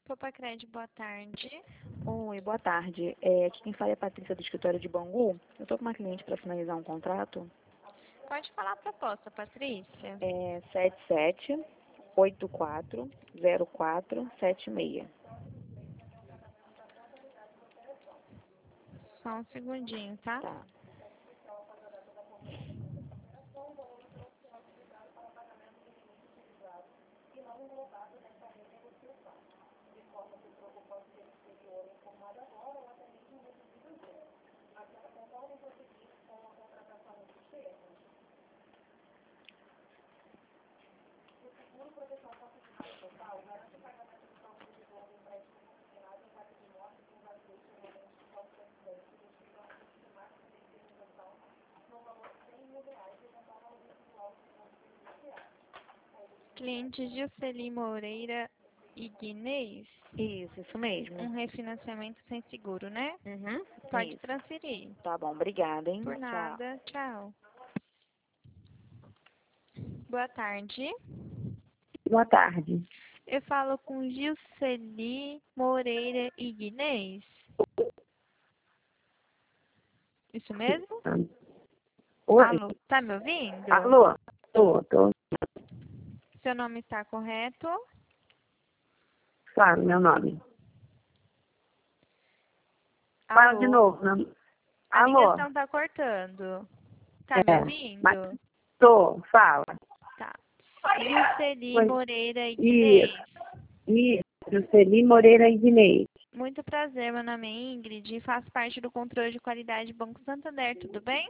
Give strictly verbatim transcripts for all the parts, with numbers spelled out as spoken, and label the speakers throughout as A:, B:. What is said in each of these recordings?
A: Popacred, boa tarde.
B: Oi, boa tarde. É, aqui quem fala é a Patrícia do escritório de Bangu. Eu estou com uma cliente para finalizar um contrato.
A: Pode falar a proposta, Patrícia.
B: É sete sete oito quatro zero quatro sete seis.
A: Só um segundinho, tá?
B: Tá.
A: Cliente Gilceli Moreira Ignez.
B: Isso, isso mesmo.
A: Um refinanciamento sem seguro, né?
B: Uhum.
A: Pode
B: Isso.
A: transferir.
B: Tá bom, obrigada, hein?
A: Por
B: Tchau.
A: nada. Tchau. Boa tarde.
C: Boa tarde.
A: Eu falo com Gilceli Moreira Ignez. Isso mesmo?
C: Oi?
A: Alô, tá me ouvindo?
C: Alô? Tô, tô.
A: Seu nome está correto?
C: Claro, meu nome. Fala
A: Alô?
C: de novo. Meu...
A: A
C: Alô?
A: ligação tá cortando. Tá me
C: É,
A: ouvindo?
C: mas tô, fala.
A: Tá. Gilceli
C: Oi.
A: Moreira Ignez.
C: Isso, Jusceli Moreira Ignez.
A: Muito prazer, meu nome é Ingrid e faço parte do controle de qualidade do Banco Santander, tudo bem?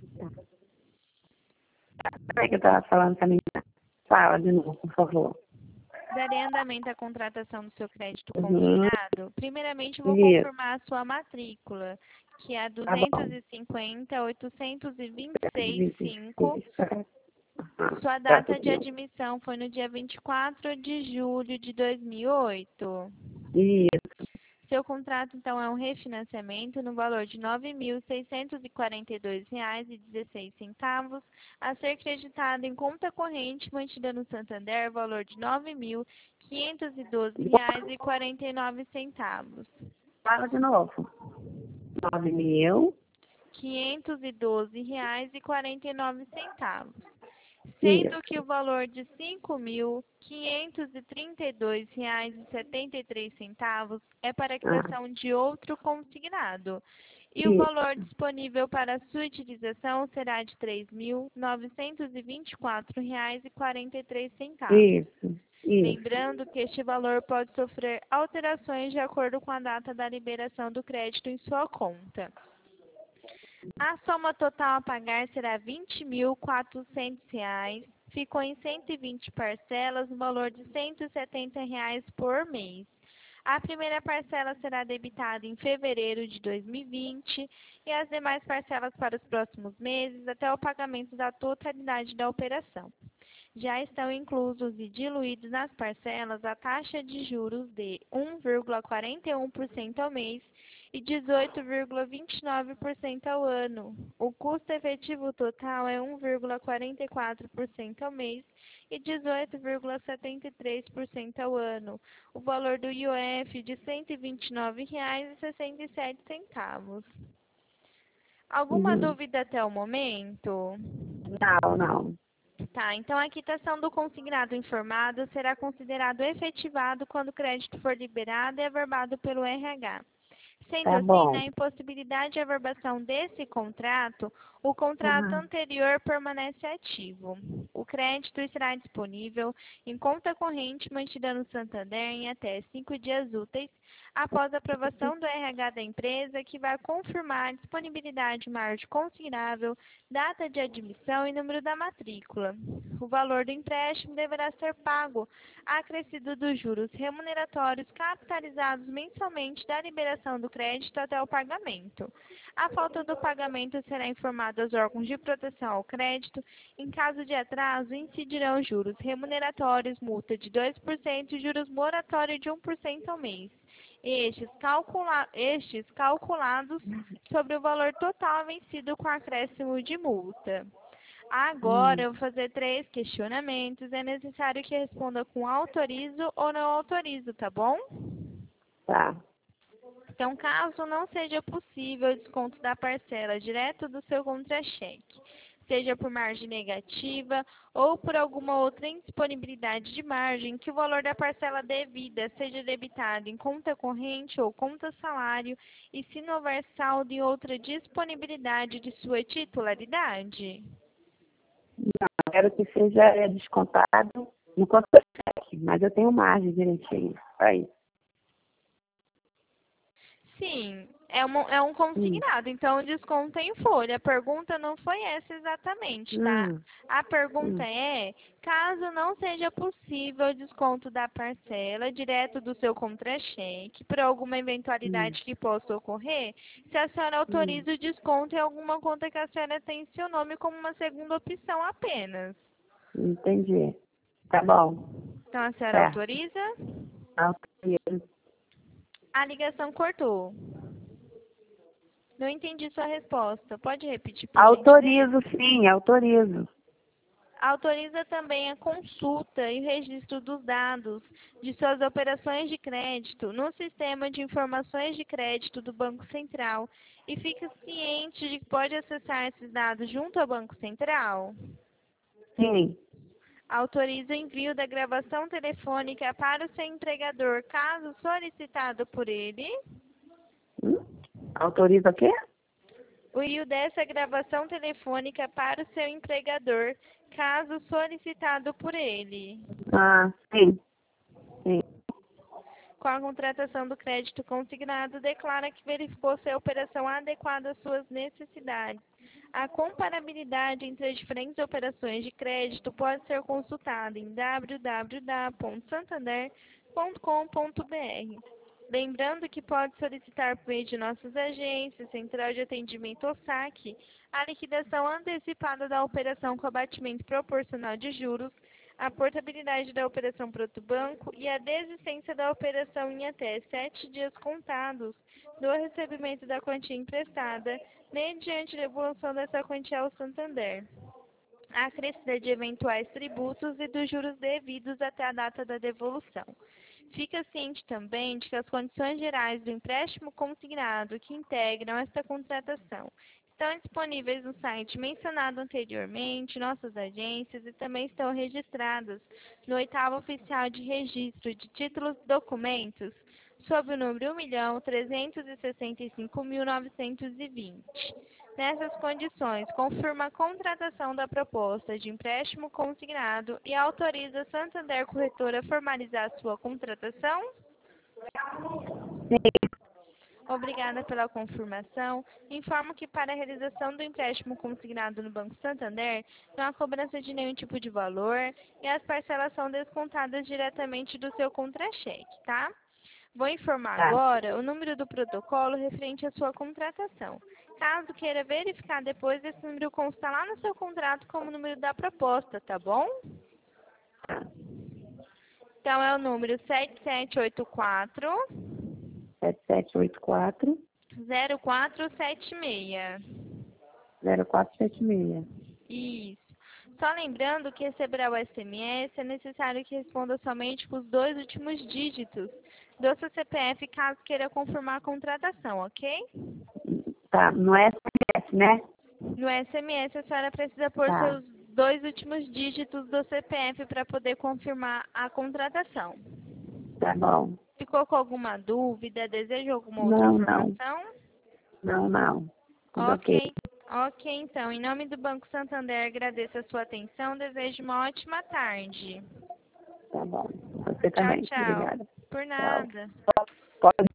C: Peraí que eu tava falando também. Fala de novo, por favor.
A: Darei andamento à contratação do seu crédito
C: Uhum.
A: consignado. Primeiramente, vou
C: Isso,
A: confirmar a sua matrícula, que é a
C: tá bom.
A: duzentos e cinquenta, oitocentos e vinte e seis, cinco.
C: Aham,
A: Sua
C: tá
A: data
C: tudo
A: de
C: bem.
A: admissão foi no dia vinte e quatro de julho de dois mil e oito.
C: Isso,
A: Seu contrato, então, é um refinanciamento no valor de nove mil seiscentos e quarenta e dois reais e dezesseis centavos, a ser creditado em conta corrente mantida no Santander, valor de nove mil quinhentos e doze reais e quarenta e nove centavos.
C: fala de novo. Nove mil.
A: quinhentos e doze reais e quarenta e nove centavos. Sendo
C: Isso,
A: que o valor de cinco mil quinhentos e trinta e dois reais e setenta e três centavos é para a
C: ah,
A: criação de outro consignado. E o
C: isso,
A: valor disponível para sua utilização será de três mil novecentos e vinte e quatro reais e quarenta e três centavos.
C: isso, isso.
A: Lembrando que este valor pode sofrer alterações de acordo com a data da liberação do crédito em sua conta. A soma total a pagar será vinte mil e quatrocentos reais. Ficou em cento e vinte parcelas, no valor de cento e setenta reais por mês. A primeira parcela será debitada em fevereiro de dois mil e vinte e as demais parcelas para os próximos meses até o pagamento da totalidade da operação. Já estão inclusos e diluídos nas parcelas a taxa de juros de um vírgula quarenta e um por cento ao mês e dezoito vírgula vinte e nove por cento ao ano. O custo efetivo total é um vírgula quarenta e quatro por cento ao mês e dezoito vírgula setenta e três por cento ao ano. O valor do I O F de cento e vinte e nove reais e sessenta e sete centavos. Alguma
C: Uhum.
A: dúvida até o momento?
C: Não, não.
A: Tá, então a quitação do consignado informado será considerado efetivado quando o crédito for liberado e averbado pelo R H. Sendo
C: Tá
A: assim,
C: bom.
A: na impossibilidade de averbação desse contrato, o contrato
C: Uhum.
A: anterior permanece ativo. O crédito estará disponível em conta corrente mantida no Santander em até cinco dias úteis após a aprovação do R H da empresa, que vai confirmar a disponibilidade maior de consignável, data de admissão e número da matrícula. O valor do empréstimo deverá ser pago acrescido dos juros remuneratórios capitalizados mensalmente da liberação do crédito até o pagamento. A falta do pagamento será informada aos órgãos de proteção ao crédito. Em caso de atraso, incidirão juros remuneratórios, multa de dois por cento e juros moratórios de um por cento ao mês. Estes, calcula estes calculados sobre o valor total vencido com acréscimo de multa. Agora,
C: Hum.
A: eu vou fazer três questionamentos. É necessário que responda com autorizo ou não autorizo, tá bom?
C: Tá.
A: Então, caso não seja possível o desconto da parcela direto do seu contra-cheque, seja por margem negativa ou por alguma outra indisponibilidade de margem, que o valor da parcela devida seja debitado em conta corrente ou conta salário e se não houver saldo em outra disponibilidade de sua titularidade.
C: Não, quero que seja é, descontado no contra-cheque, mas eu tenho margem direitinho para isso.
A: Sim, é, uma, é um consignado, então o desconto é em folha. A pergunta não foi essa exatamente, tá?
C: Hum,
A: A pergunta
C: hum.
A: é, caso não seja possível o desconto da parcela direto do seu contra-cheque, por alguma eventualidade
C: Hum.
A: que possa ocorrer, se a senhora autoriza o desconto em alguma conta que a senhora tem em seu nome como uma segunda opção apenas.
C: Entendi. Tá bom.
A: Então a senhora
C: Certo.
A: autoriza?
C: Autorizo.
A: A ligação cortou. Não entendi sua resposta. Pode repetir, por gentileza?
C: Autorizo, sim, autorizo.
A: Autoriza também a consulta e o registro dos dados de suas operações de crédito no Sistema de Informações de Crédito do Banco Central e fica ciente de que pode acessar esses dados junto ao Banco Central?
C: Sim.
A: Autoriza o envio da gravação telefônica para o seu empregador, caso solicitado por ele?
C: Hum? Autoriza o quê?
A: O envio dessa gravação telefônica para o seu empregador, caso solicitado por ele.
C: Ah, sim. Sim.
A: Com a contratação do crédito consignado, declara que verificou se a operação adequada às suas necessidades. A comparabilidade entre as diferentes operações de crédito pode ser consultada em w w w ponto santander ponto com ponto b r. Lembrando que pode solicitar por meio de nossas agências, Central de Atendimento ou saque, a liquidação antecipada da operação com abatimento proporcional de juros, a portabilidade da operação para outro banco e a desistência da operação em até sete dias contados do recebimento da quantia emprestada, mediante devolução dessa quantia ao Santander, a acrescida de eventuais tributos e dos juros devidos até a data da devolução. Fica ciente também de que as condições gerais do empréstimo consignado que integram esta contratação estão disponíveis no site mencionado anteriormente, nossas agências, e também estão registradas no oitavo oficial de registro de títulos e documentos, sob o número um milhão trezentos e sessenta e cinco mil novecentos e vinte. Nessas condições, confirma a contratação da proposta de empréstimo consignado e autoriza a Santander Corretora a formalizar sua contratação?
C: Sim.
A: Obrigada pela confirmação. Informo que para a realização do empréstimo consignado no Banco Santander, não há cobrança de nenhum tipo de valor e as parcelas são descontadas diretamente do seu contra-cheque, tá? Vou informar
C: Tá.
A: agora o número do protocolo referente à sua contratação. Caso queira verificar depois, esse número consta lá no seu contrato como número da proposta, tá bom?
C: Tá.
A: Então, é o número sete sete oito quatro,
C: sete sete oito quatro,
A: zero quatro sete seis.
C: zero quatro sete seis.
A: Isso. Só lembrando que receberá o S M S, é necessário que responda somente com os dois últimos dígitos do seu C P F, caso queira confirmar a contratação, ok?
C: Tá, no S M S, né?
A: No S M S, a senhora precisa pôr
C: Tá.
A: seus dois últimos dígitos do C P F para poder confirmar a contratação.
C: Tá bom.
A: Ficou com alguma dúvida? Deseja alguma outra
C: Não, não.
A: informação?
C: Não, não. Tudo ok.
A: Ok. Ok, então. Em nome do Banco Santander, agradeço a sua atenção. Desejo uma ótima tarde.
C: Tá bom. Você
A: Tchau,
C: também.
A: tchau.
C: Obrigada.
A: Por
C: Tchau.
A: nada.
C: Pode